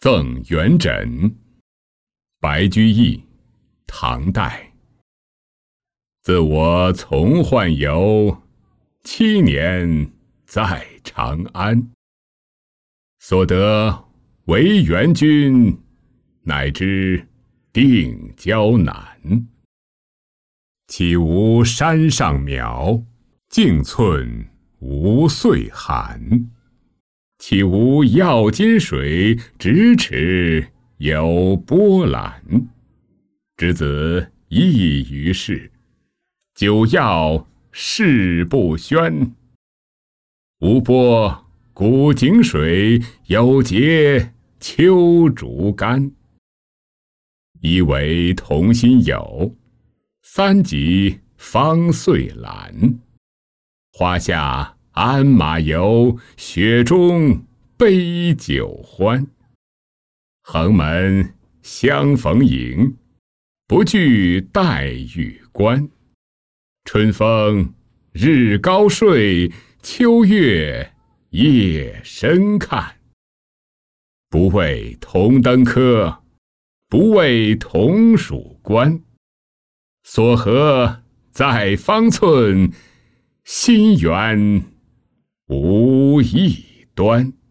赠元稹，白居易，唐代。自我从宦游，7年在长安。所得惟元君，乃知定交难。岂无山上苗，径寸无岁寒。岂无药金水，咫尺有波澜。之子异于世，久药事不宣。无波古井水，有节秋竹竿。一为同心友，3及方岁兰。花下鞍马游，雪中杯酒欢。横门相逢迎，不惧待遇关。春风日高睡，秋月夜深看。不为同登科，不为同属官。所合在方寸，心猿无异端。